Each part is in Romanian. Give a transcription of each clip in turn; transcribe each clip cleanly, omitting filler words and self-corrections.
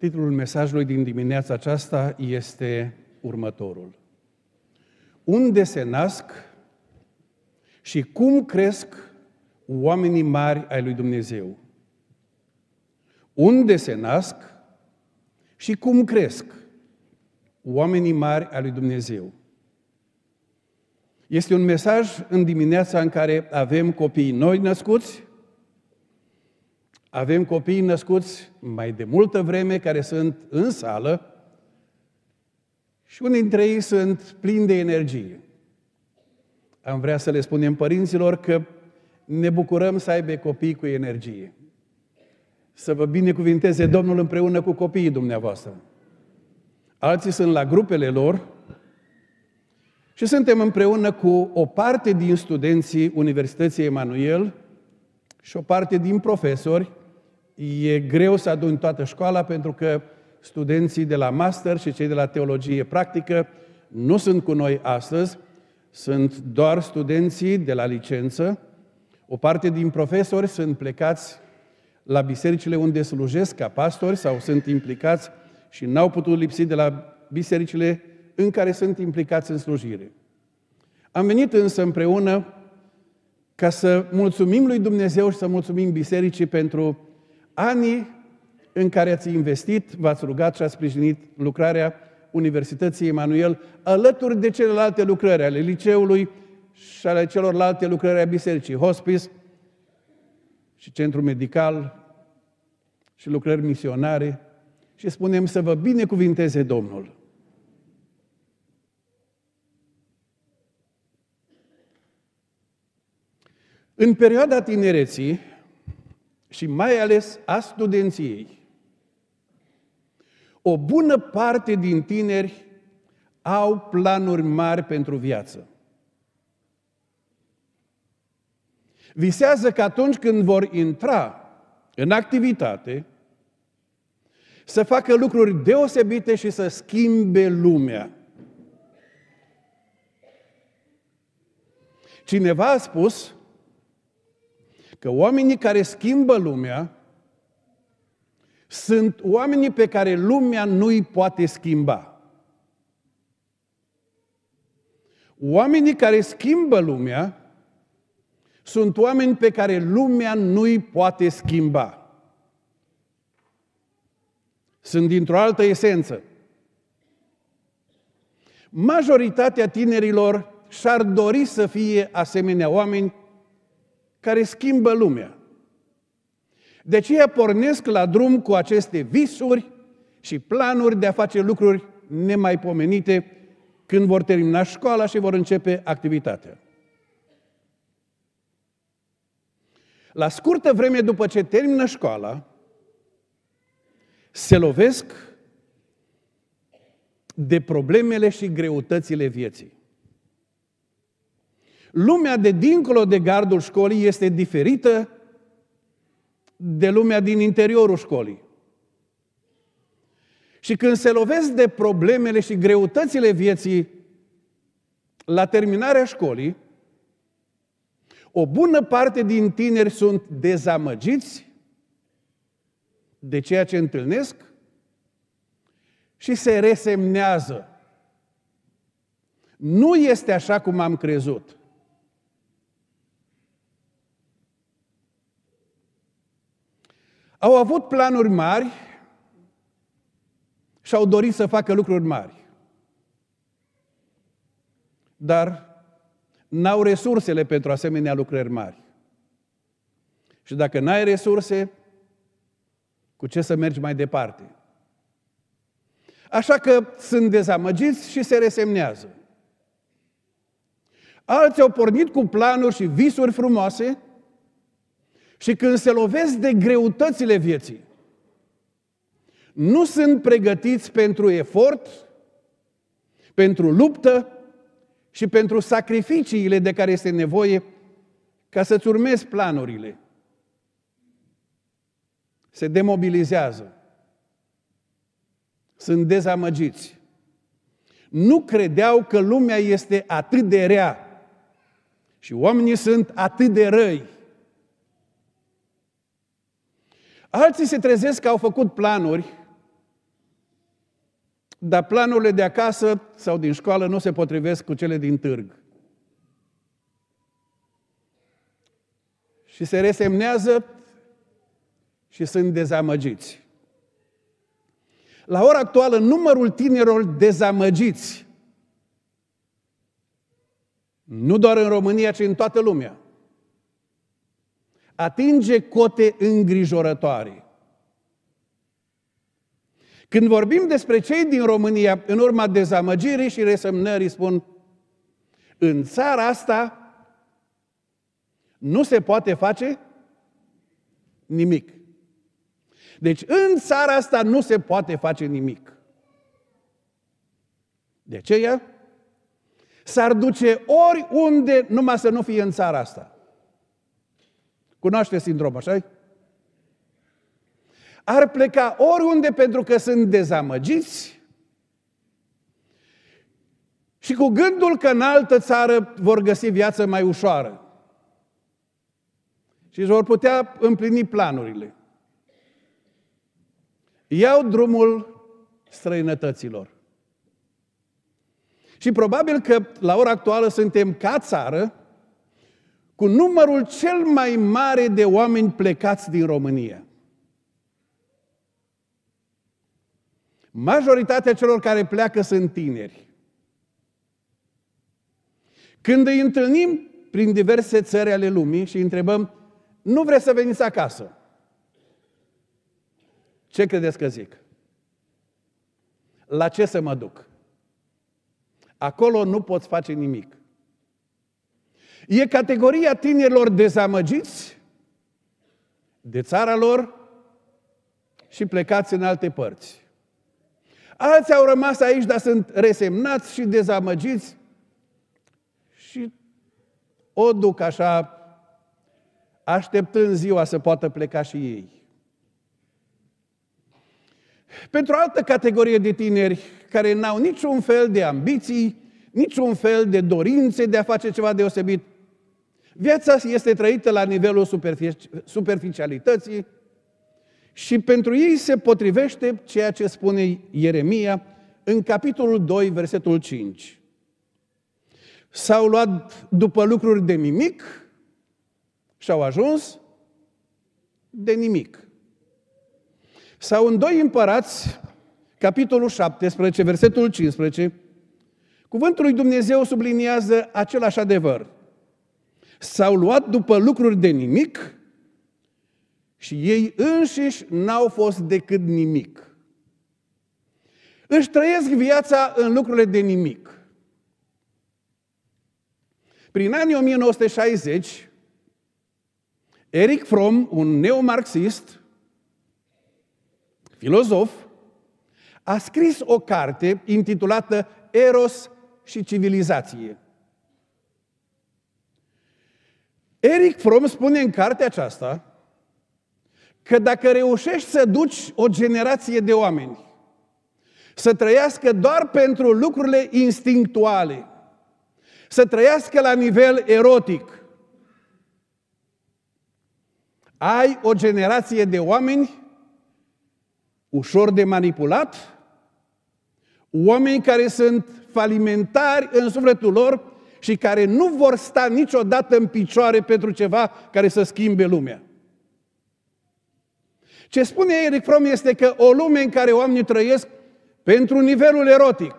Titlul mesajului din dimineața aceasta este următorul. Unde se nasc și cum cresc oamenii mari ai lui Dumnezeu? Unde se nasc și cum cresc oamenii mari ai lui Dumnezeu? Este un mesaj în dimineața în care avem copii noi născuți, avem copii născuți mai de multă vreme care sunt în sală și unii dintre ei sunt plini de energie. Am vrea să le spunem părinților că ne bucurăm să aibă copii cu energie. Să vă binecuvinteze Domnul împreună cu copiii dumneavoastră. Alții sunt la grupele lor și suntem împreună cu o parte din studenții Universității Emanuel și o parte din profesori. E greu să aduni toată școala pentru că studenții de la master și cei de la teologie practică nu sunt cu noi astăzi, sunt doar studenții de la licență. O parte din profesori sunt plecați la bisericile unde slujesc ca pastori sau sunt implicați și n-au putut lipsi de la bisericile în care sunt implicați în slujire. Am venit însă împreună ca să mulțumim lui Dumnezeu și să mulțumim bisericii pentru anii în care ați investit, v-ați rugat și ați sprijinit lucrarea Universității Emanuel, alături de celelalte lucrări ale liceului și ale celorlalte lucrări a bisericii, hospice și centru medical și lucrări misionare, și spunem să vă binecuvinteze Domnul. În perioada tinereții și mai ales a studenției, o bună parte din tineri au planuri mari pentru viață. Visează că atunci când vor intra în activitate, să facă lucruri deosebite și să schimbe lumea. Cineva a spus că oamenii care schimbă lumea sunt oamenii pe care lumea nu îi poate schimba. Oamenii care schimbă lumea sunt oameni pe care lumea nu îi poate schimba. Sunt dintr-o altă esență. Majoritatea tinerilor și-ar dori să fie asemenea oameni care schimbă lumea. De aceea pornesc la drum cu aceste visuri și planuri de a face lucruri nemaipomenite când vor termina școala și vor începe activitatea. La scurtă vreme după ce termină școala, se lovesc de problemele și greutățile vieții. Lumea de dincolo de gardul școlii este diferită de lumea din interiorul școlii. Și când se lovesc de problemele și greutățile vieții la terminarea școlii, o bună parte din tineri sunt dezamăgiți de ceea ce întâlnesc și se resemnează. Nu este așa cum am crezut. Au avut planuri mari și au dorit să facă lucruri mari. Dar n-au resursele pentru asemenea lucrări mari. Și dacă n-ai resurse, cu ce să mergi mai departe? Așa că sunt dezamăgiți și se resemnează. Alții au pornit cu planuri și visuri frumoase și când se lovesc de greutățile vieții, nu sunt pregătiți pentru efort, pentru luptă și pentru sacrificiile de care este nevoie ca să-ți urmezi planurile. Se demobilizează. Sunt dezamăgiți. Nu credeau că lumea este atât de rea și oamenii sunt atât de răi. Alții se trezesc că au făcut planuri dar planurile de acasă sau din școală nu se potrivesc cu cele din târg. Și se resemnează și sunt dezamăgiți. La ora actuală, numărul tinerilor dezamăgiți, nu doar în România, ci în toată lumea, atinge cote îngrijorătoare. Când vorbim despre cei din România, în urma dezamăgirii și resemnării, spun, în țara asta nu se poate face nimic. Deci în țara asta nu se poate face nimic. De aceea s-ar duce oriunde numai să nu fie în țara asta. Cunoașteți sindromul, așa-i? Ar pleca oriunde pentru că sunt dezamăgiți și cu gândul că în altă țară vor găsi viață mai ușoară și își vor putea împlini planurile. Iau drumul străinătăților. Și probabil că la ora actuală suntem ca țară cu numărul cel mai mare de oameni plecați din România. Majoritatea celor care pleacă sunt tineri. Când îi întâlnim prin diverse țări ale lumii și îi întrebăm, nu vreți să veniți acasă? Ce credeți că zic? La ce să mă duc? Acolo nu poți face nimic. E categoria tinerilor dezamăgiți de țara lor și plecați în alte părți. Alții au rămas aici, dar sunt resemnați și dezamăgiți și o duc așa, așteptând ziua să poată pleca și ei. Pentru o altă categorie de tineri care n-au niciun fel de ambiții, niciun fel de dorințe de a face ceva deosebit, viața este trăită la nivelul superficialității și pentru ei se potrivește ceea ce spune Ieremia în capitolul 2, versetul 5. S-au luat după lucruri de nimic și au ajuns de nimic. Sau în 2 Împărați, capitolul 17, versetul 15, cuvântul lui Dumnezeu subliniază același adevăr. S-au luat după lucruri de nimic și ei înșiși n-au fost decât nimic. Își trăiesc viața în lucrurile de nimic. Prin anii 1960, Erich Fromm, un neomarxist, filozof, a scris o carte intitulată Eros și civilizație. Erich Fromm spune în cartea aceasta că dacă reușești să duci o generație de oameni să trăiască doar pentru lucrurile instinctuale, să trăiască la nivel erotic, ai o generație de oameni ușor de manipulat, oameni care sunt falimentari în sufletul lor și care nu vor sta niciodată în picioare pentru ceva care să schimbe lumea. Ce spune Erich Fromm este că o lume în care oamenii trăiesc pentru nivelul erotic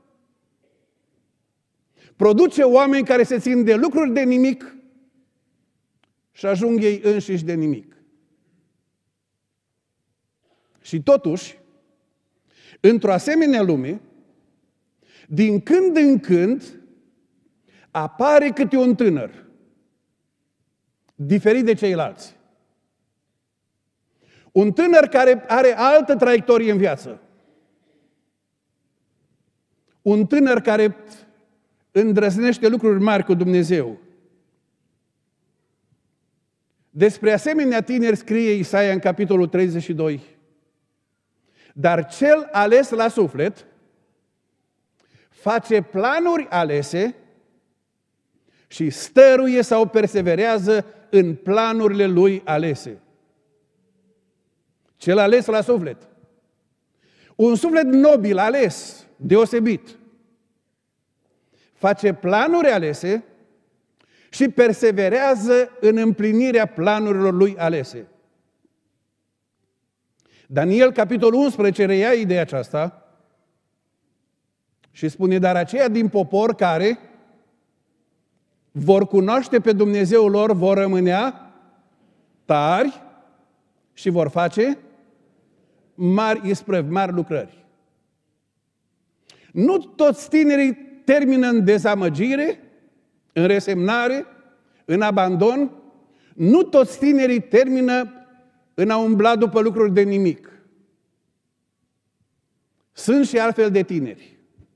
produce oameni care se țin de lucruri de nimic și ajung ei înșiși de nimic. Și totuși, într-o asemenea lume, din când în când apare câte un tânăr, diferit de ceilalți. Un tânăr care are altă traiectorie în viață. Un tânăr care îndrăznește lucruri mari cu Dumnezeu. Despre asemenea tineri scrie Isaia în capitolul 32. Dar cel ales la suflet face planuri alese și stăruie sau perseverează în planurile lui alese. Cel ales la suflet. Un suflet nobil, ales, deosebit, face planuri alese și perseverează în împlinirea planurilor lui alese. Daniel, capitolul 11, reia ideea aceasta și spune, dar aceia din popor care vor cunoaște pe Dumnezeul lor vor rămânea tari și vor face mari isprăvi, mari lucrări. Nu toți tinerii termină în dezamăgire, în resemnare, în abandon. Nu toți tinerii termină în a umbla după lucruri de nimic. Sunt și altfel de tineri.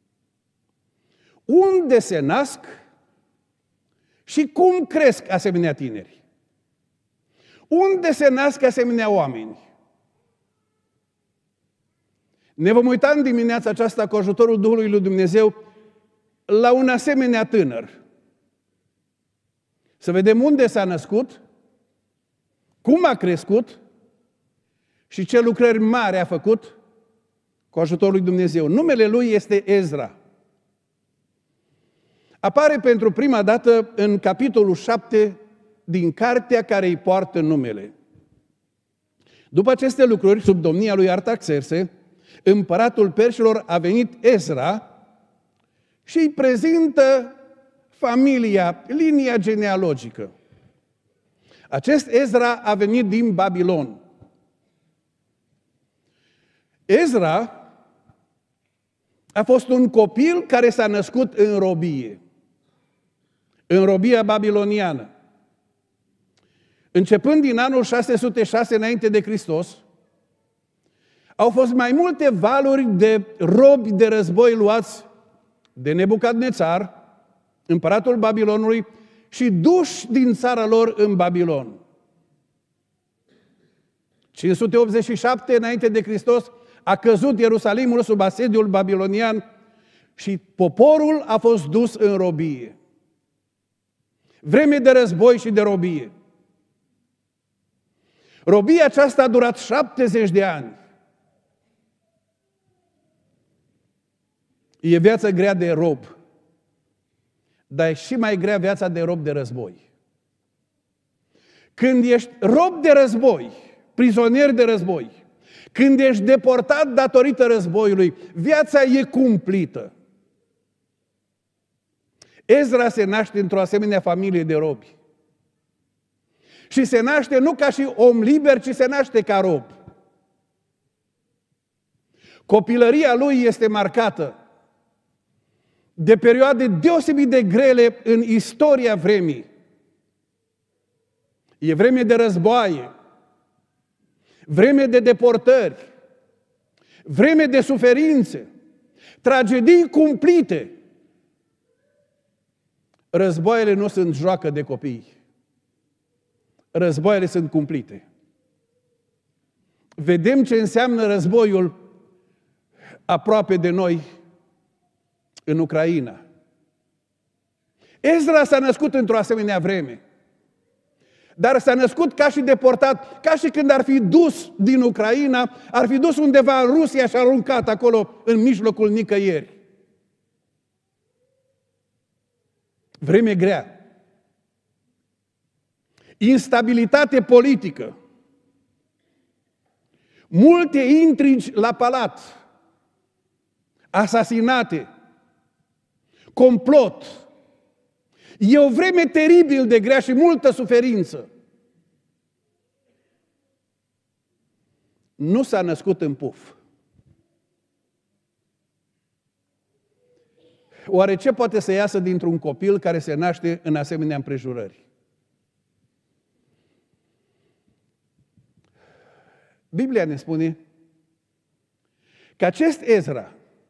Unde se nasc și cum cresc asemenea tineri? Unde se nasc asemenea oameni? Ne vom uita în dimineața aceasta cu ajutorul Duhului lui Dumnezeu la un asemenea tânăr. Să vedem unde s-a născut, cum a crescut și ce lucrări mari a făcut cu ajutorul lui Dumnezeu. Numele lui este Ezra. Apare pentru prima dată în capitolul 7 din cartea care îi poartă numele. După aceste lucruri, sub domnia lui Artaxerxe, împăratul perșilor, a venit Ezra și îi prezintă familia, linia genealogică. Acest Ezra a venit din Babilon. Ezra a fost un copil care s-a născut în robie, în robia babiloniană. Începând din anul 606 înainte de Hristos, au fost mai multe valuri de robi de război luați de Nebucadnețar, împăratul Babilonului, și duși din țara lor în Babilon. 587 înainte de Hristos a căzut Ierusalimul sub asediul babilonian și poporul a fost dus în robie. Vreme de război și de robie. Robia aceasta a durat 70 de ani. E viața grea de rob, dar e și mai grea viața de rob de război. Când ești rob de război, prizonier de război, când ești deportat datorită războiului, viața e cumplită. Ezra se naște într-o asemenea familie de robi. Și se naște nu ca și om liber, ci se naște ca rob. Copilăria lui este marcată de perioade deosebit de grele în istoria vremii. E vreme de războaie, vreme de deportări, vreme de suferințe, tragedii cumplite. Războaiele nu sunt joacă de copii. Războaiele sunt cumplite. Vedem ce înseamnă războiul aproape de noi în Ucraina. Ezra s-a născut într-o asemenea vreme, dar s-a născut ca și deportat, ca și când ar fi dus din Ucraina, ar fi dus undeva în Rusia și aruncat acolo în mijlocul nicăieri. Vreme grea. Instabilitate politică. Multe intrigi la palat. Asasinate. Complot. E o vreme teribil de grea și multă suferință. Nu s-a născut în puf. Oare ce poate să iasă dintr-un copil care se naște în asemenea împrejurări? Biblia ne spune că acest Ezra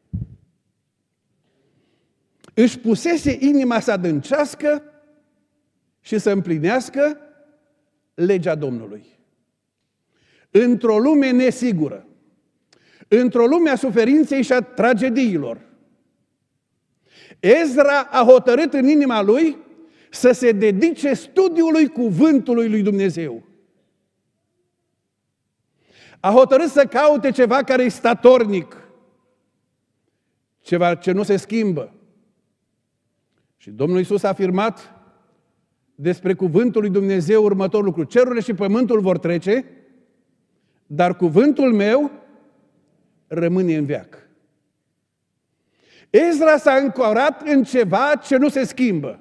își pusese inima să adâncească și să împlinească legea Domnului. Într-o lume nesigură, într-o lume a suferinței și a tragediilor, Ezra a hotărât în inima lui să se dedice studiului cuvântului lui Dumnezeu. A hotărât să caute ceva care e statornic, ceva ce nu se schimbă. Și Domnul Iisus a afirmat despre cuvântul lui Dumnezeu următorul lucru: cerurile și pământul vor trece, dar cuvântul meu rămâne în veac. Ezra s-a ancorat în ceva ce nu se schimbă.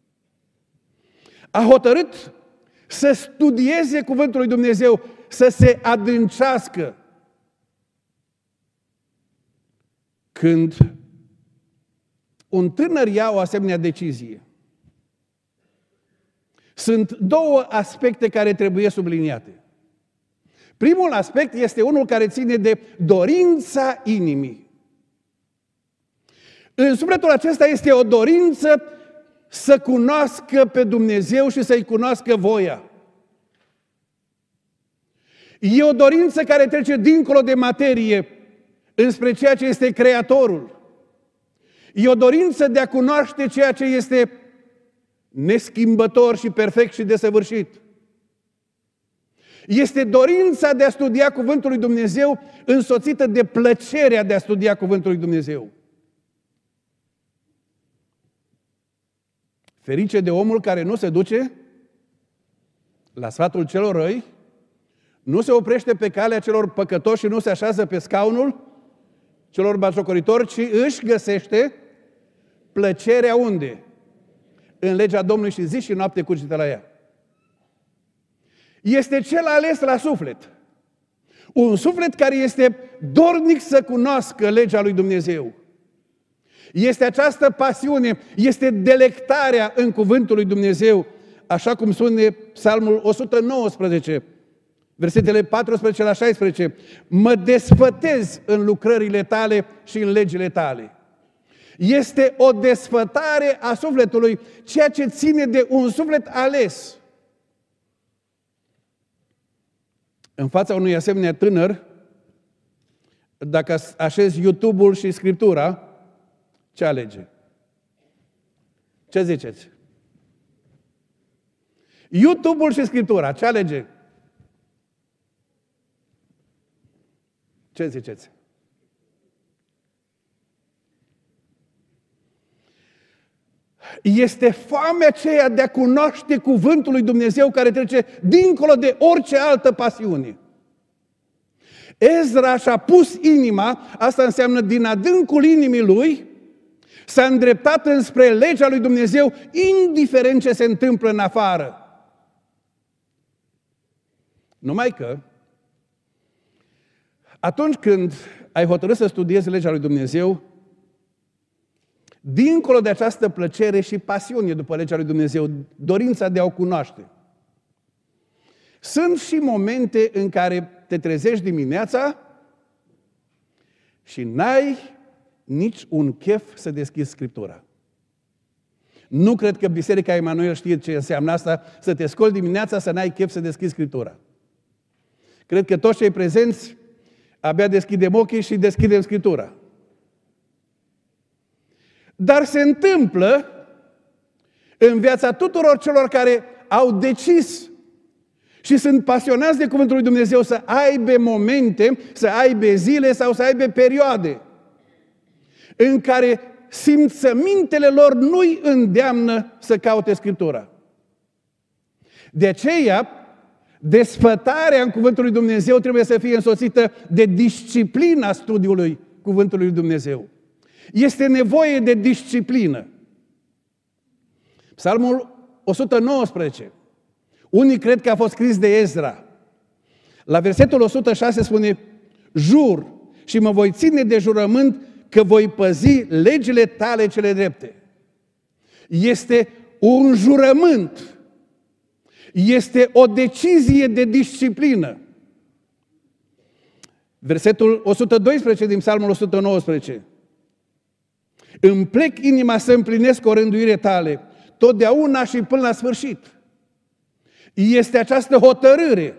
A hotărât să studieze cuvântul lui Dumnezeu, să se adâncească. Când un tânăr ia o asemenea decizie, sunt două aspecte care trebuie subliniate. Primul aspect este unul care ține de dorința inimii. În sufletul acesta este o dorință să cunoască pe Dumnezeu și să-i cunoască voia. E o dorință care trece dincolo de materie, înspre ceea ce este Creatorul. E o dorință de a cunoaște ceea ce este neschimbător și perfect și desăvârșit. Este dorința de a studia cuvântul lui Dumnezeu, însoțită de plăcerea de a studia cuvântul lui Dumnezeu. Ferice de omul care nu se duce la sfatul celor răi, nu se oprește pe calea celor păcătoși și nu se așează pe scaunul celor batjocoritori, ci își găsește plăcerea unde? În legea Domnului și zi și noapte cugetă la ea. Este cel ales la suflet. Un suflet care este dornic să cunoască legea lui Dumnezeu. Este această pasiune, este delectarea în cuvântul lui Dumnezeu, așa cum spune Psalmul 119, versetele 14 la 16. Mă desfătez în lucrările tale și în legile tale. Este o desfătare a sufletului, ceea ce ține de un suflet ales. În fața unui asemenea tânăr, dacă așezi YouTube-ul și Scriptura, ce alege? Ce ziceți? YouTube-ul și Scriptura, ce alege? Ce ziceți? Este foamea aceea de a cunoaște cuvântul lui Dumnezeu care trece dincolo de orice altă pasiune. Ezra și-a pus inima, asta înseamnă din adâncul inimii lui, s-a îndreptat înspre legea lui Dumnezeu, indiferent ce se întâmplă în afară. Numai că, atunci când ai hotărât să studiezi legea lui Dumnezeu, dincolo de această plăcere și pasiune după legea lui Dumnezeu, dorința de a o cunoaște, sunt și momente în care te trezești dimineața și n-ai nici un chef să deschizi Scriptura. Nu cred că Biserica Emanuel știe ce înseamnă asta, să te scoli dimineața, să n-ai chef să deschizi Scriptura. Cred că toți cei prezenți abia deschidem ochii și deschidem Scriptura. Dar se întâmplă în viața tuturor celor care au decis și sunt pasionați de Cuvântul lui Dumnezeu să aibă momente, să aibă zile sau să aibă perioade în care simțămintele lor nu-i îndeamnă să caute Scriptura. De aceea, desfătarea în Cuvântul lui Dumnezeu trebuie să fie însoțită de disciplina studiului Cuvântului lui Dumnezeu. Este nevoie de disciplină. Psalmul 119. Unii cred că a fost scris de Ezra. La versetul 106 spune: jur și mă voi ține de jurământ că voi păzi legile tale cele drepte. Este un jurământ. Este o decizie de disciplină. Versetul 112 din Psalmul 119. Îmi plec inima să împlinesc o rânduire tale, totdeauna și până la sfârșit. Este această hotărâre.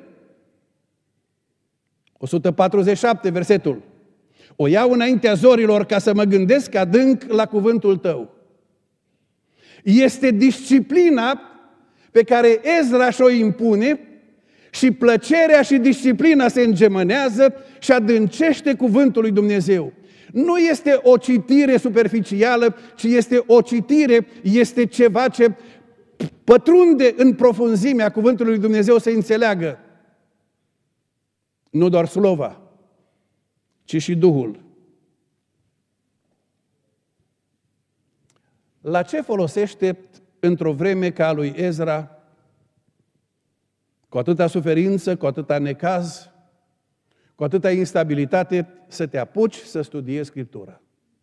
147, versetul. O iau înaintea zorilor ca să mă gândesc adânc la cuvântul tău. Este disciplina pe care Ezra și-o impune și plăcerea și disciplina se îngemânează și adâncește cuvântul lui Dumnezeu. Nu este o citire superficială, ci este o citire, este ceva ce pătrunde în profunzimea cuvântului lui Dumnezeu să înțeleagă. Nu doar slova, ci și Duhul. La ce folosește într-o vreme ca a lui Ezra, cu atâta suferință, cu atâta necaz, cu atâta instabilitate, să te apuci să studiezi Scriptura?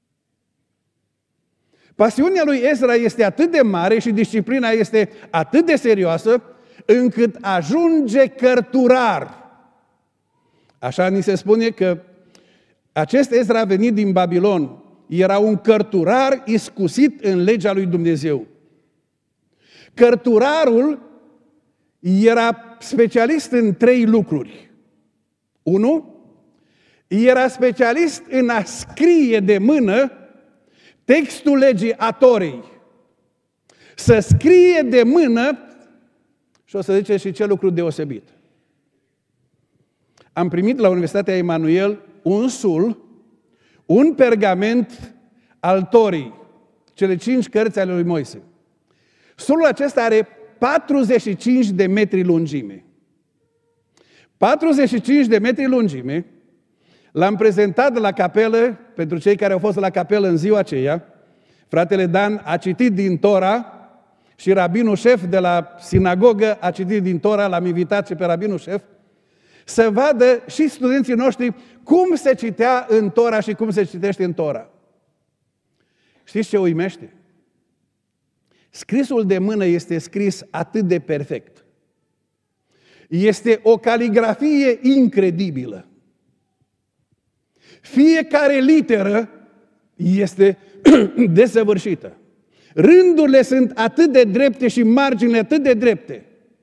Pasiunea lui Ezra este atât de mare și disciplina este atât de serioasă, încât ajunge cărturar. Așa ni se spune că acest Ezra venit din Babilon era un cărturar iscusit în legea lui Dumnezeu. Cărturarul era specialist în 3 lucruri. 1. Era specialist în a scrie de mână textul legii a Torei. Să scrie de mână, și o să zice și ce lucru deosebit. Am primit la Universitatea Emanuel un sul, un pergament al Torii, cele 5 cărți ale lui Moise. Sulul acesta are 45 de metri lungime. 45 de metri lungime. L-am prezentat la capelă, pentru cei care au fost la capelă în ziua aceea. Fratele Dan a citit din Tora și rabinul șef de la sinagogă a citit din Tora, l-am invitat și pe rabinul șef, să vadă și studenții noștri cum se citea în Tora și cum se citește în Tora. Știți ce uimește? Scrisul de mână este scris atât de perfect. Este o caligrafie incredibilă. Fiecare literă este desăvârșită. Rândurile sunt atât de drepte și marginile atât de drepte.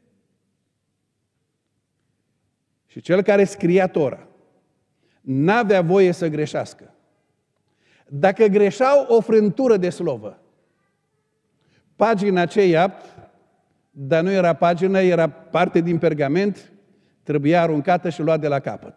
Și cel care scria Tora n-avea voie să greșească. Dacă greșeau o frântură de slovă, pagina aceea, dar nu era pagină, era parte din pergament, trebuia aruncată și luată de la capăt.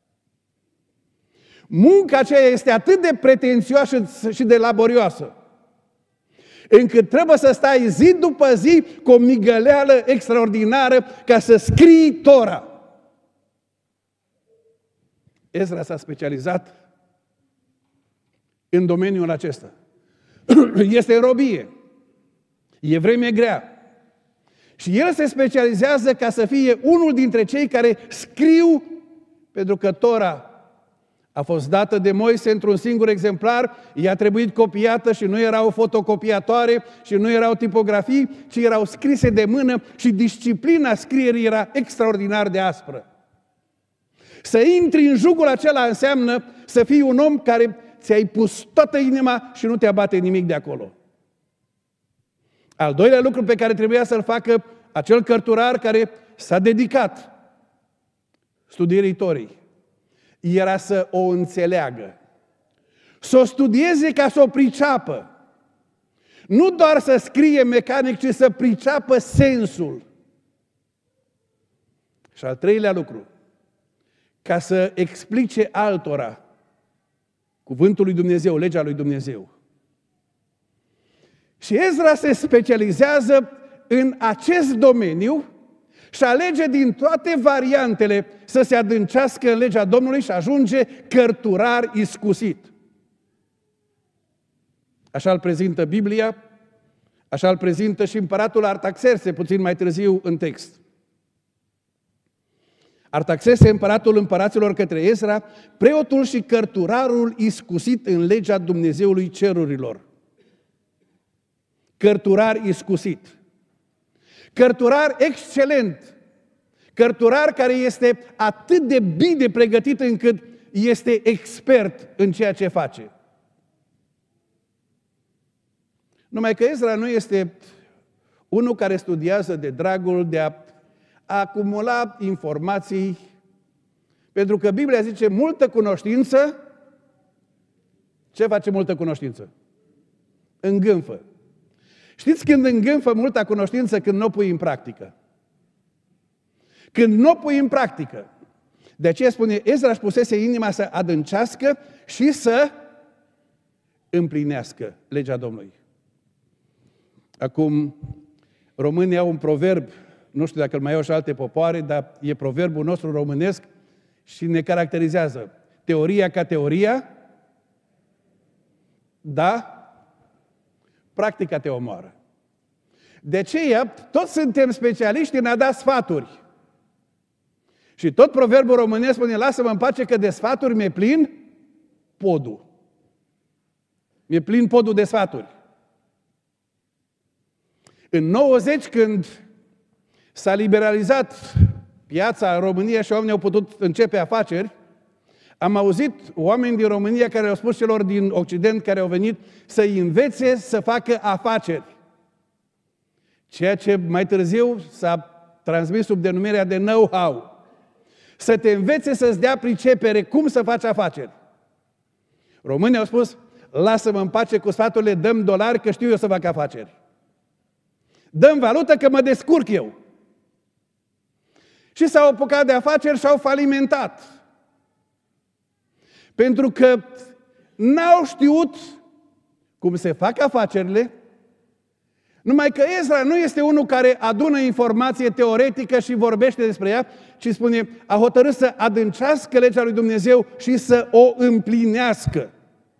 Munca aceea este atât de pretențioasă și de laborioasă, încât trebuie să stai zi după zi cu o migăleală extraordinară ca să scrii Tora. Ezra s-a specializat în domeniul acesta. Este în robie. E vreme grea. Și el se specializează ca să fie unul dintre cei care scriu, pentru că Tora a fost dată de Moise într-un singur exemplar, i-a trebuit copiată și nu erau fotocopiatoare și nu erau tipografii, ci erau scrise de mână și disciplina scrierii era extraordinar de aspră. Să intri în jugul acela înseamnă să fii un om care ți-ai pus toată inima și nu te abate nimic de acolo. Al doilea lucru pe care trebuia să-l facă acel cărturar care s-a dedicat studierii Torii era să o înțeleagă, să o studieze ca să o priceapă. Nu doar să scrie mecanic, ci să priceapă sensul. Și al treilea lucru, ca să explice altora cuvântul lui Dumnezeu, legea lui Dumnezeu. Și Ezra se specializează în acest domeniu și alege din toate variantele să se adâncească în legea Domnului și ajunge cărturar iscusit. Așa îl prezintă Biblia, așa îl prezintă și împăratul Artaxerse, puțin mai târziu în text. Artaxerse, împăratul împăraților către Ezra, preotul și cărturarul iscusit în legea Dumnezeului cerurilor. Cărturar iscusit. Cărturar excelent. Cărturar care este atât de bine pregătit încât este expert în ceea ce face. Numai că Ezra nu este unul care studiază de dragul de a acumula informații, pentru că Biblia zice multă cunoștință. Ce face multă cunoștință? Îngânfă. Știți când îngânfă multa cunoștință? Când nu o pui în practică. Când nu o pui în practică. De aceea spune, Ezra își pusese inima să adâncească și să împlinească legea Domnului. Acum, românii au un proverb, nu știu dacă îl mai au și alte popoare, dar e proverbul nostru românesc și ne caracterizează. Teoria ca teoria, da, practica te omoară. De aceea, toți suntem specialiști în a da sfaturi. Și tot proverbul românesc spune, lasă-mă în pace că de sfaturi mi-e plin podul. Mi-e plin podul de sfaturi. În 90, când s-a liberalizat piața în România și oamenii au putut începe afaceri, am auzit oameni din România care au spus celor din Occident care au venit să-i învețe să facă afaceri. Ceea ce mai târziu s-a transmis sub denumirea de know-how. Să te învețe să-ți dea pricepere cum să faci afaceri. Românii au spus, lasă-mă în pace cu sfaturile, dăm dolari că știu eu să fac afaceri. Dăm valută că mă descurc eu. Și s-au apucat de afaceri și au falimentat. Pentru că n-au știut cum se fac afacerile, numai că Ezra nu este unul care adună informație teoretică și vorbește despre ea, ci spune, a hotărât să adâncească legea lui Dumnezeu și să o împlinească.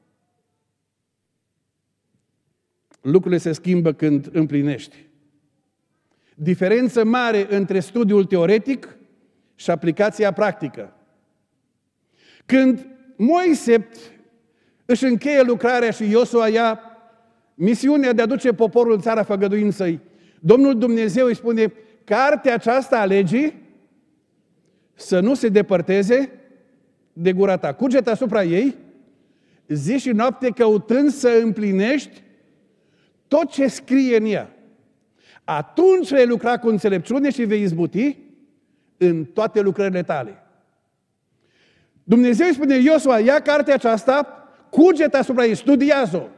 Lucrurile se schimbă când împlinești. Diferență mare între studiul teoretic și aplicația practică. Când Moise își încheie lucrarea și Iosua ia misiunea de a duce poporul în țara făgăduinței, Domnul Dumnezeu îi spune, cartea aceasta a legii să nu se depărteze de gura ta. Cugetă asupra ei, zi și noapte căutând să împlinești tot ce scrie în ea. Atunci vei lucra cu înțelepciune și vei izbuti în toate lucrările tale. Dumnezeu îi spune, Iosua, ia cartea aceasta, cugetă asupra ei, studiază-o.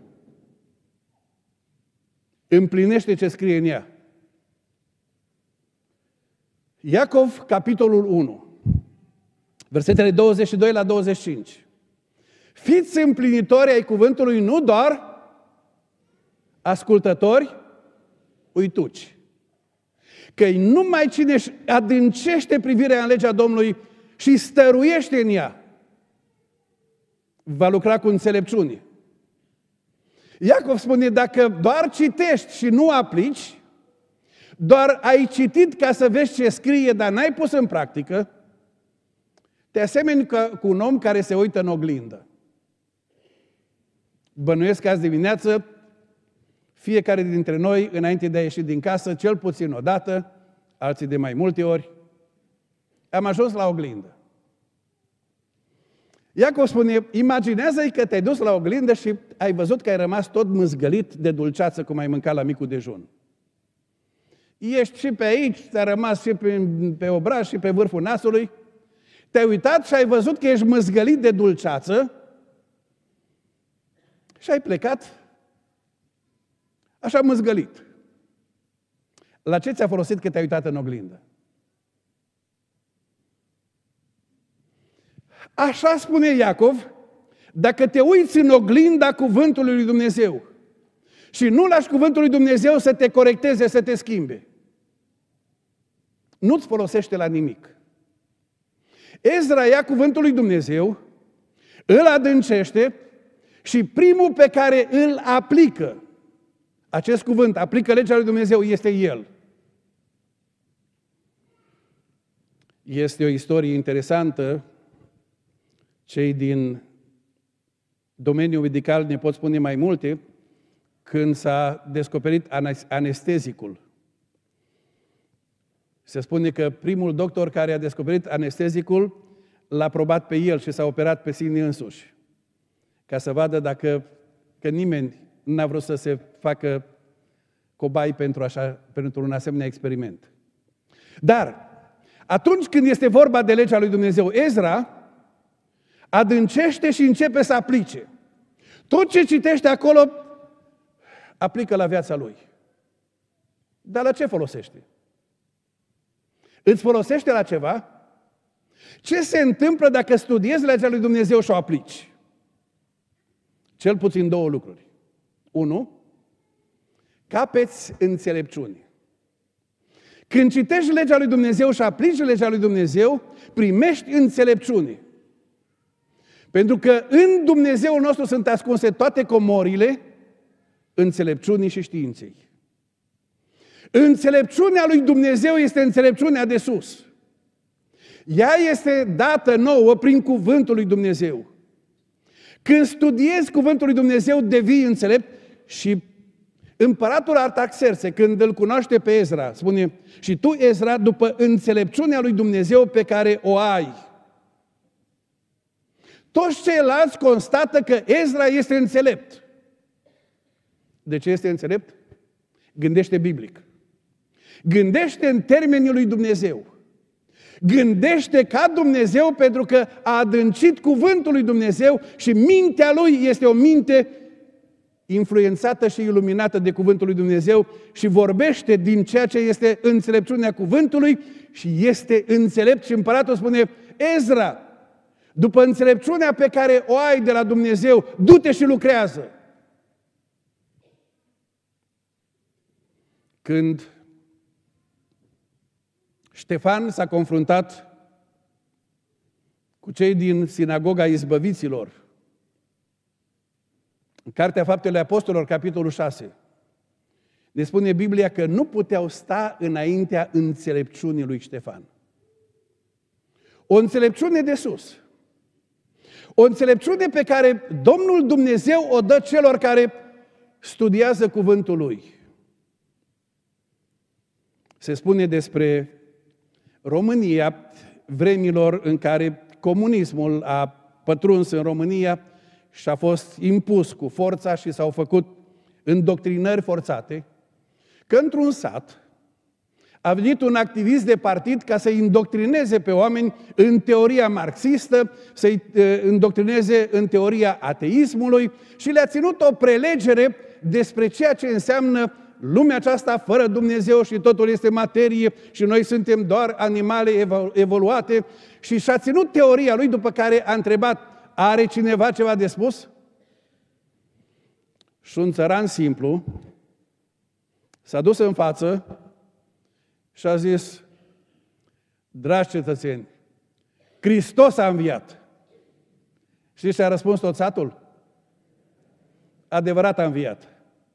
Împlinește ce scrie în ea. Iacov, capitolul 1, versetele 22 la 25. Fiți împlinitori ai cuvântului, nu doar ascultători uituci. Că numai cine își adâncește privirea în legea Domnului și stăruiește în ea, va lucra cu înțelepciune. Iacov spune, dacă doar citești și nu aplici, doar ai citit ca să vezi ce scrie, dar n-ai pus în practică, te asemeni cu un om care se uită în oglindă. Bănuiesc că azi dimineață, fiecare dintre noi, înainte de a ieși din casă, cel puțin o dată, alții de mai multe ori, am ajuns la oglindă. Iacov spune, imaginează-i că te-ai dus la oglindă și ai văzut că ai rămas tot mâzgălit de dulceață cum ai mâncat la micul dejun. Ești și pe aici, ți-a rămas și pe obraz și pe vârful nasului, te-ai uitat și ai văzut că ești mâzgălit de dulceață și ai plecat așa mâzgălit. La ce ți-a folosit că te-ai uitat în oglindă? Așa spune Iacov, dacă te uiți în oglinda cuvântului lui Dumnezeu și nu lași cuvântul lui Dumnezeu să te corecteze, să te schimbe, nu-ți folosește la nimic. Ezra ia cuvântul lui Dumnezeu, îl adâncește și primul pe care îl aplică, acest cuvânt, aplică legea lui Dumnezeu, este el. Este o istorie interesantă. Cei din domeniul medical ne pot spune mai multe, când s-a descoperit anestezicul. Se spune că primul doctor care a descoperit anestezicul l-a probat pe el și s-a operat pe sine însuși, ca să vadă că nimeni n-a vrut să se facă cobai pentru un asemenea experiment. Dar atunci când este vorba de legea lui Dumnezeu, Ezra adâncește și începe să aplice. Tot ce citește acolo, aplică la viața lui. Dar la ce folosește? Îți folosește la ceva? Ce se întâmplă dacă studiezi legea lui Dumnezeu și o aplici? cel puțin două lucruri. Unu, capeți înțelepciune. Când citești legea lui Dumnezeu și aplici legea lui Dumnezeu, primești înțelepciune. Pentru că în Dumnezeul nostru sunt ascunse toate comorile înțelepciunii și științei. Înțelepciunea lui Dumnezeu este înțelepciunea de sus. Ea este dată nouă prin cuvântul lui Dumnezeu. Când studiezi cuvântul lui Dumnezeu, devii înțelept. Și împăratul Artaxerxe, când îl cunoaște pe Ezra, spune: și tu, Ezra, după înțelepciunea lui Dumnezeu pe care o ai. Toți ceilalți constată că Ezra este înțelept. De ce este înțelept? Gândește biblic. Gândește în termenii lui Dumnezeu. Gândește ca Dumnezeu, pentru că a adâncit cuvântul lui Dumnezeu și mintea lui este o minte influențată și iluminată de cuvântul lui Dumnezeu și vorbește din ceea ce este înțelepciunea cuvântului și este înțelept. Și împăratul spune: Ezra, după înțelepciunea pe care o ai de la Dumnezeu, du-te și lucrează. Când Ștefan s-a confruntat cu cei din sinagoga izbăviților, în Cartea Faptele Apostolilor, capitolul 6, ne spune Biblia că nu puteau sta înaintea înțelepciunii lui Ștefan. O înțelepciune de sus. O înțelepciune pe care Domnul Dumnezeu o dă celor care studiază cuvântul Lui. Se spune despre România, vremilor în care comunismul a pătruns în România și a fost impus cu forța și s-au făcut îndoctrinări forțate, că într-un sat a venit un activist de partid ca să-i îndoctrineze pe oameni în teoria marxistă, să-i îndoctrineze în teoria ateismului și le-a ținut o prelegere despre ceea ce înseamnă lumea aceasta fără Dumnezeu și totul este materie și noi suntem doar animale evoluate, și și-a ținut teoria lui, după care a întrebat: are cineva ceva de spus? Și un țăran simplu s-a dus în față și a zis: dragi cetățeni, Hristos a înviat. Știți ce a răspuns tot satul? Adevărat a înviat.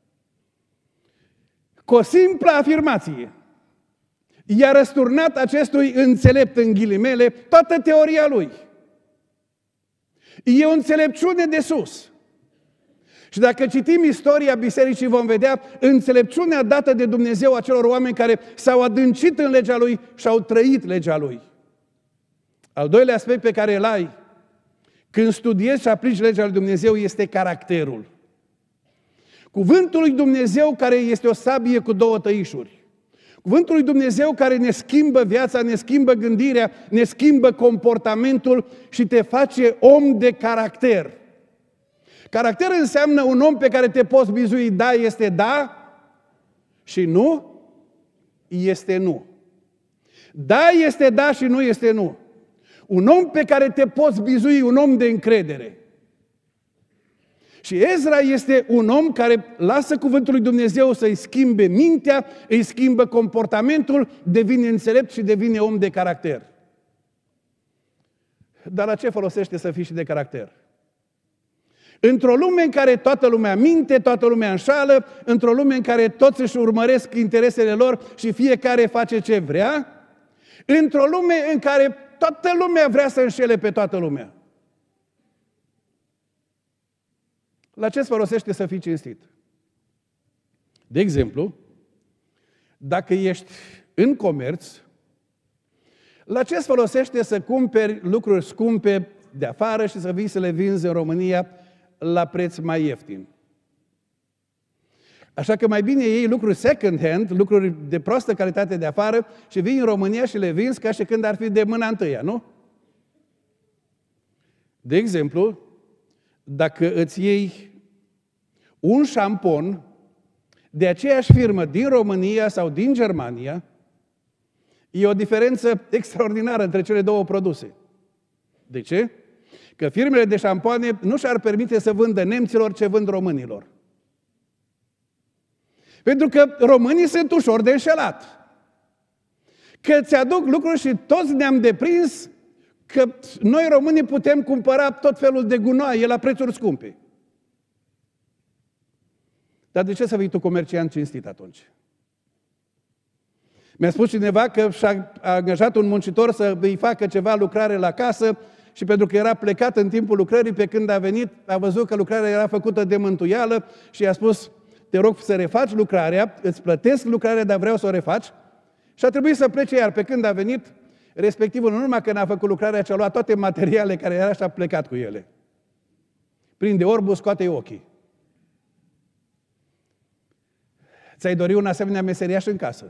Cu o simplă afirmație i-a răsturnat acestui înțelept, în ghilimele, toată teoria lui. E o înțelepciune de sus. Și dacă citim istoria bisericii, vom vedea înțelepciunea dată de Dumnezeu acelor oameni care s-au adâncit în legea Lui și au trăit legea Lui. Al doilea aspect pe care îl ai când studiezi și aplici legea lui Dumnezeu este caracterul. Cuvântul lui Dumnezeu, care este o sabie cu două tăișuri. Cuvântul lui Dumnezeu care ne schimbă viața, ne schimbă gândirea, ne schimbă comportamentul și te face om de caracter. Caracter înseamnă un om pe care te poți bizui: da este da și nu este nu. Da este da și nu este nu. Un om pe care te poți bizui, un om de încredere. Și Ezra este un om care lasă cuvântul lui Dumnezeu să-i schimbe mintea, îi schimbă comportamentul, devine înțelept și devine om de caracter. Dar la ce folosește să fii și de caracter? Într-o lume în care toată lumea minte, toată lumea înșală, într-o lume în care toți își urmăresc interesele lor și fiecare face ce vrea, într-o lume în care toată lumea vrea să înșele pe toată lumea. La ce îți folosește să fii cinstit? De exemplu, dacă ești în comerț, la ce îți folosește să cumperi lucruri scumpe de afară și să vii să le vinzi în România la preț mai ieftin? Așa că mai bine iei lucruri second hand, lucruri de proastă calitate de afară și vii în România și le vinzi ca și când ar fi de mâna întâia, nu? De exemplu, dacă îți iei un șampon de aceeași firmă din România sau din Germania, e o diferență extraordinară între cele două produse. De ce? că firmele de șampoane nu și-ar permite să vândă nemților ce vând românilor. Pentru că românii sunt ușor de înșelat. Că ți-aduc lucruri și toți ne-am deprins că noi românii putem cumpăra tot felul de gunoaie la prețuri scumpe. Dar de ce să fii tu comerciant cinstit atunci? Mi-a spus cineva că și-a angajat un muncitor să îi facă ceva lucrare la casă și pentru că era plecat în timpul lucrării, pe când a venit, a văzut că lucrarea era făcută de mântuială și i-a spus: te rog să refaci lucrarea, îți plătesc lucrarea, dar vreau să o refaci. Și a trebuit să plece, iar pe când a venit, respectivul, în urma că n-a făcut lucrarea, și-a luat toate materiale care era și a plecat cu ele. Prinde orbul, scoate ochii. Ți-ai dori un asemenea meseriaș în casă?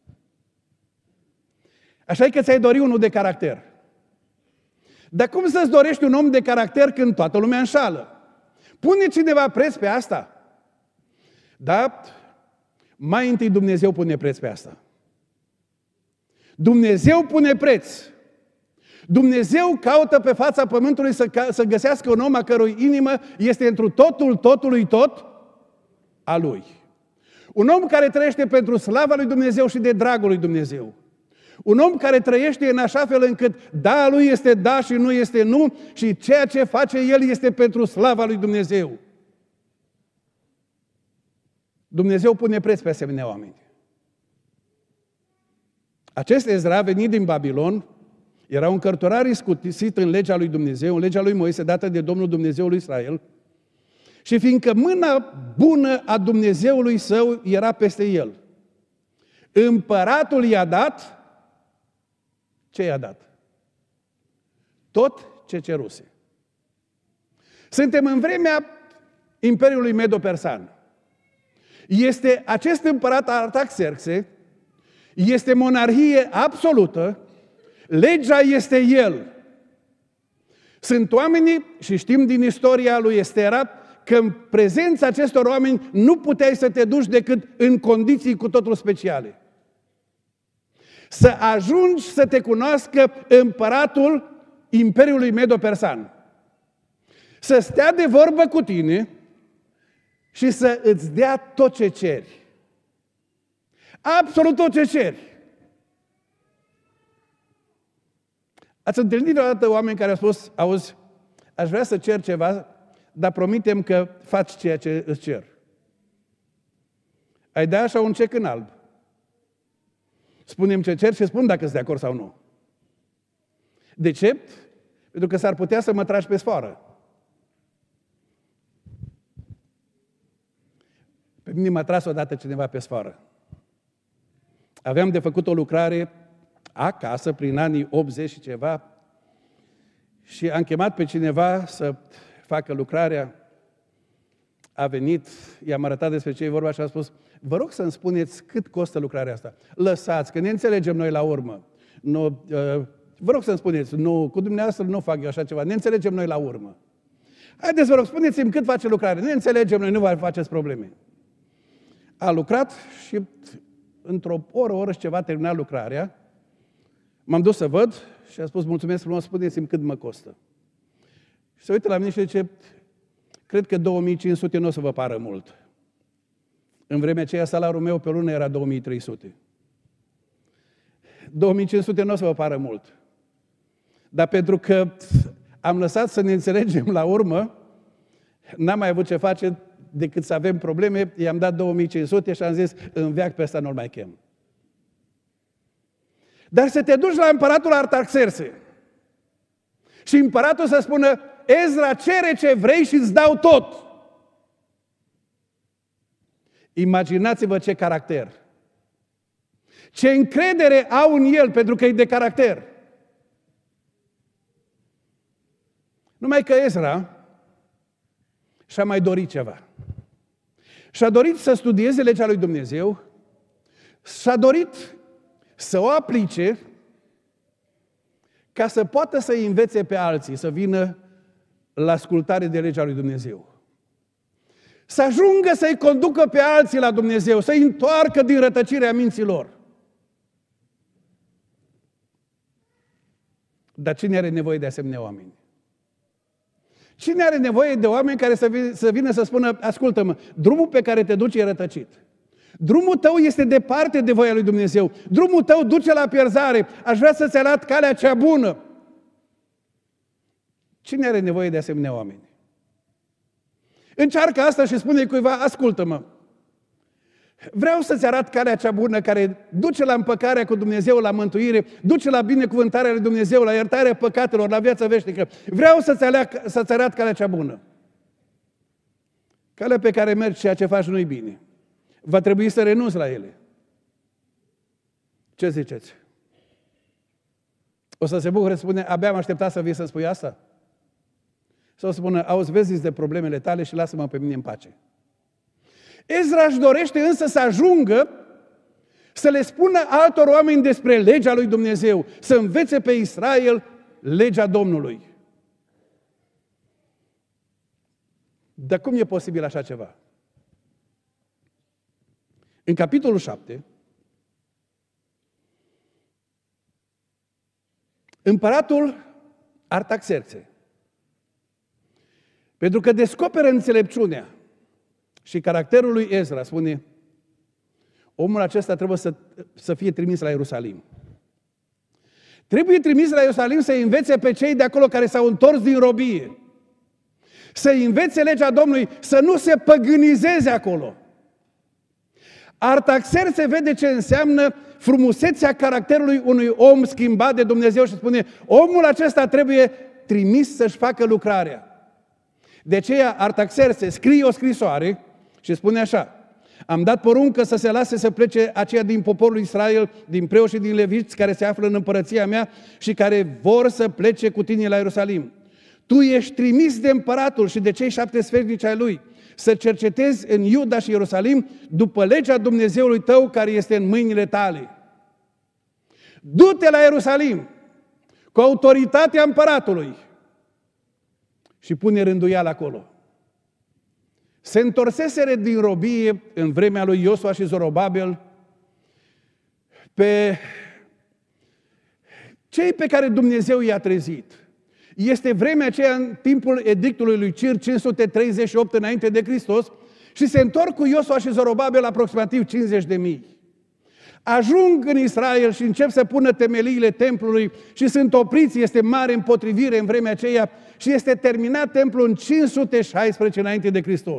Așa e că ți-ai dori unul de caracter. Dar cum să-ți dorești un om de caracter când toată lumea înșală? Pune cineva preț pe asta? Da? Mai întâi Dumnezeu pune preț pe asta. Dumnezeu pune preț. Dumnezeu caută pe fața pământului să găsească un om a cărui inimă este întru totul, totului tot a lui. Un om care trăiește pentru slava lui Dumnezeu și de dragul lui Dumnezeu. Un om care trăiește în așa fel încât da a lui este da și nu este nu și ceea ce face el este pentru slava lui Dumnezeu. Dumnezeu pune preț pe asemenea oameni. Acest Ezra, venit din Babilon, era un cărturar iscusit în legea lui Dumnezeu, în legea lui Moise, dată de Domnul Dumnezeul lui Israel. Și fiindcă mâna bună a Dumnezeului său era peste el, împăratul i-a dat, ce i-a dat? Tot ce ceruse. Suntem în vremea Imperiului Medo-Persan. Este acest împărat Artaxerxe, este monarhie absolută, legea este el. Sunt oamenii, și știm din istoria lui Estera, că în prezența acestor oameni nu puteai să te duci decât în condiții cu totul speciale. Să ajungi să te cunoască împăratul Imperiului Medo-Persan. Să stea de vorbă cu tine și să îți dea tot ce ceri. Absolut tot ce ceri. Ați întâlnit odată oameni care au spus: auzi, aș vrea să cer ceva, dar promitem că faci ceea ce îți cer. Ai da așa un cec în alb. Spune-mi ce cer și spun dacă sunt de acord sau nu. De ce? Pentru că s-ar putea să mă tragi pe sfoară. Pe mine m-a tras odată cineva pe sfoară. Aveam de făcut o lucrare acasă, prin anii 80 și ceva, și am chemat pe cineva să facă lucrarea. A venit, i-am arătat despre ce e vorba și a spus: vă rog să-mi spuneți cât costă lucrarea asta. Lăsați, că ne înțelegem noi la urmă. Nu, vă rog să-mi spuneți, nu, cu dumneavoastră nu fac eu așa ceva, ne înțelegem noi la urmă. Haideți, vă rog, spuneți-mi cât face lucrarea. Ne înțelegem noi, nu vă faceți probleme. A lucrat și într-o oră și ceva termina lucrarea. M-am dus să văd și a spus: mulțumesc frumos, spuneți-mi cât mă costă. Și se uită la mine și zice: cred că 2500 nu o să vă pară mult. În vremea aceea salariul meu pe lună era 2300. 2500 nu o să vă pară mult. Dar pentru că am lăsat să ne înțelegem la urmă, n-am mai avut ce face decât să avem probleme, i-am dat 2500 și am zis: în veac pe ăsta nu-l mai chem. Dar să te duci la împăratul Artaxerxe și împăratul să spună: Ezra, cere ce vrei și îți dau tot. Imaginați-vă ce caracter. Ce încredere au în el, pentru că e de caracter. Numai că Ezra și-a mai dorit ceva. Și-a dorit să studieze legea lui Dumnezeu, și-a dorit să o aplice ca să poată să-i învețe pe alții să vină la ascultare de legea lui Dumnezeu. Să ajungă să-i conducă pe alții la Dumnezeu, să-i întoarcă din rătăcirea minților. Dar cine are nevoie de asemenea oameni? Cine are nevoie de oameni care să vină să spună, ascultă-mă, drumul pe care te duci e rătăcit. Drumul tău este departe de voia lui Dumnezeu. Drumul tău duce la pierzare. Aș vrea să-ți arăt calea cea bună. Cine are nevoie de asemenea oameni? Încearcă asta și spune cuiva, ascultă-mă, vreau să-ți arăt calea cea bună care duce la împăcarea cu Dumnezeu, la mântuire, duce la binecuvântarea lui Dumnezeu, la iertarea păcatelor, la viața veșnică. Vreau să-ți arăt calea cea bună. Calea pe care mergi, ceea ce faci nu-i bine. Va trebui să renunți la ele. Ce ziceți? O să se bucure, spune, abia am așteptat să vii să spui asta? Sau să spună, auzi, vezi de problemele tale și lasă-mă pe mine în pace. Ezra își dorește însă să ajungă să le spună altor oameni despre legea lui Dumnezeu, să învețe pe Israel legea Domnului. Dar cum e posibil așa ceva? În capitolul 7, împăratul Artaxerxe, pentru că descoperă înțelepciunea și caracterul lui Ezra, spune, omul acesta trebuie să fie trimis la Ierusalim. Trebuie trimis la Ierusalim să învețe pe cei de acolo care s-au întors din robie. Să învețe legea Domnului, să nu se păgânizeze acolo. Artaxerxe vede ce înseamnă frumusețea caracterului unui om schimbat de Dumnezeu și spune, omul acesta trebuie trimis să-și facă lucrarea. De aceea Artaxerxe scrie o scrisoare și spune așa, am dat poruncă să se lase să plece aceia din poporul Israel, din preoți și din leviți care se află în împărăția mea și care vor să plece cu tine la Ierusalim. Tu ești trimis de împăratul și de cei 7 sfetnici ai lui să cercetezi în Iuda și Ierusalim după legea Dumnezeului tău care este în mâinile tale. Du-te la Ierusalim cu autoritatea împăratului și pune rânduială acolo. Se întorseseră din robie în vremea lui Iosua și Zorobabel pe cei pe care Dumnezeu i-a trezit. Este vremea aceea în timpul edictului lui Cir, 538 înainte de Hristos, și se întorc cu Iosua și Zorobabel aproximativ 50.000. Ajung în Israel și încep să pună temeliile templului și sunt opriți, este mare împotrivire în vremea aceea și este terminat templul în 516 înainte de Hristos.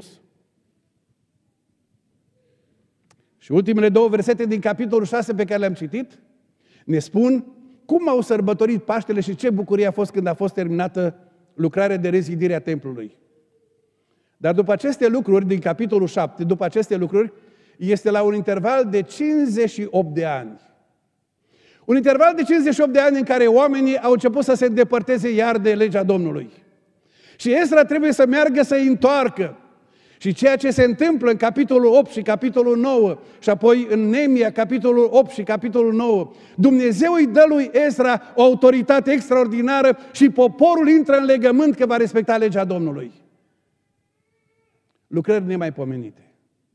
Și ultimele 2 versete din capitolul 6 pe care le-am citit ne spun cum au sărbătorit Paștele și ce bucurie a fost când a fost terminată lucrarea de rezidire a templului. Dar după aceste lucruri, din capitolul 7, după aceste lucruri, este la un interval de 58 de ani. Un interval de 58 de ani în care oamenii au început să se îndepărteze iar de legea Domnului. Și Ezra trebuie să meargă să-i întoarcă. Și ceea ce se întâmplă în capitolul 8 și capitolul 9 și apoi în Neemia, capitolul 8 și capitolul 9, Dumnezeu îi dă lui Ezra o autoritate extraordinară și poporul intră în legământ că va respecta legea Domnului. Lucrări nemaipomenite.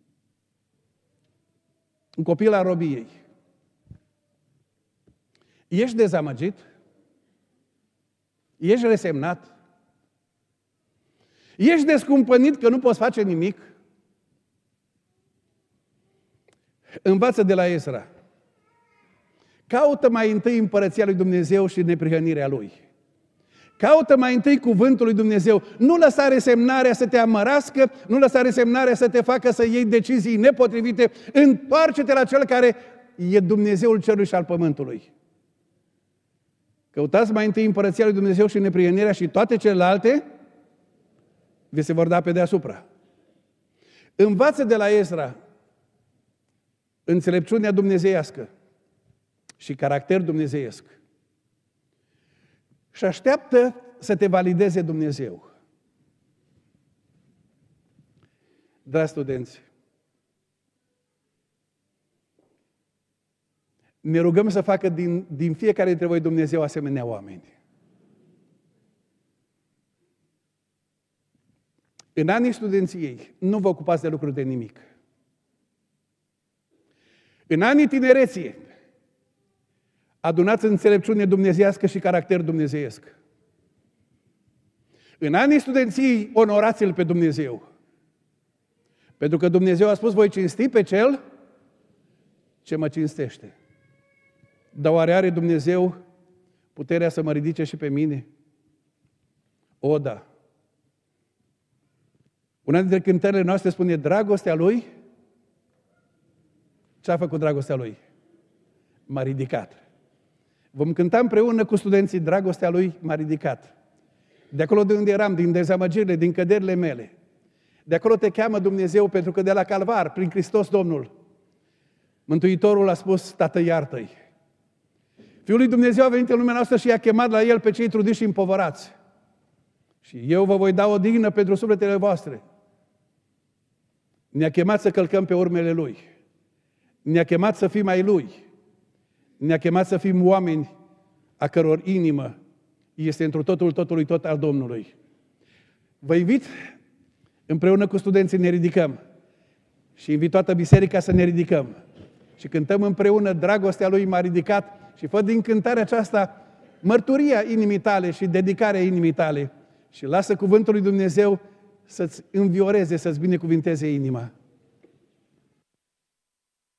Un copil al robiei. Ești dezamăgit? Ești resemnat? Ești descumpănit că nu poți face nimic? Învață de la Ezra. Caută mai întâi împărăția lui Dumnezeu și neprihănirea Lui. Caută mai întâi cuvântul lui Dumnezeu. Nu lăsa resemnarea să te amărască, nu lăsa resemnarea să te facă să iei decizii nepotrivite. Întoarce-te la Cel care e Dumnezeul cerului și al pământului. Căutați mai întâi împărăția lui Dumnezeu și neprihănirea și toate celelalte vi se vor da pe deasupra. Învață de la Ezra înțelepciunea dumnezeiască și caracter dumnezeiesc. Și așteaptă să te valideze Dumnezeu. Dragi studenți, ne rugăm să facă din fiecare dintre voi Dumnezeu asemenea oameni. În anii studenției nu vă ocupați de lucruri de nimic. În anii tinereții adunați înțelepciune dumnezeiască și caracter dumnezeiesc. În anii studenției, onorați-L pe Dumnezeu. Pentru că Dumnezeu a spus, voi cinsti pe Cel ce mă cinstește. Dar oare are Dumnezeu puterea să mă ridice și pe mine? O, da. Una dintre cântările noastre spune, dragostea Lui, ce a făcut dragostea Lui? M-a ridicat. Vom cânta împreună cu studenții, dragostea Lui m-a ridicat. De acolo de unde eram, din dezamăgirile, din căderile mele. De acolo te cheamă Dumnezeu, pentru că de la Calvar, prin Hristos Domnul, Mântuitorul a spus, Tată, iartă-i. Fiul lui Dumnezeu a venit în lumea noastră și i-a chemat la El pe cei trudiți și împovărați. Și eu vă voi da o dignă pentru sufletele voastre. Ne-a chemat să călcăm pe urmele Lui. Ne-a chemat să fim ai Lui. Ne-a chemat să fim oameni a căror inimă este întru totul totului tot al Domnului. Vă invit, împreună cu studenții ne ridicăm și invit toată biserica să ne ridicăm și cântăm împreună, dragostea Lui m-a ridicat și fă din cântarea aceasta mărturia inimii tale și dedicarea inimii tale și lasă cuvântul lui Dumnezeu să-ți învioreze, să-ți binecuvinteze inima.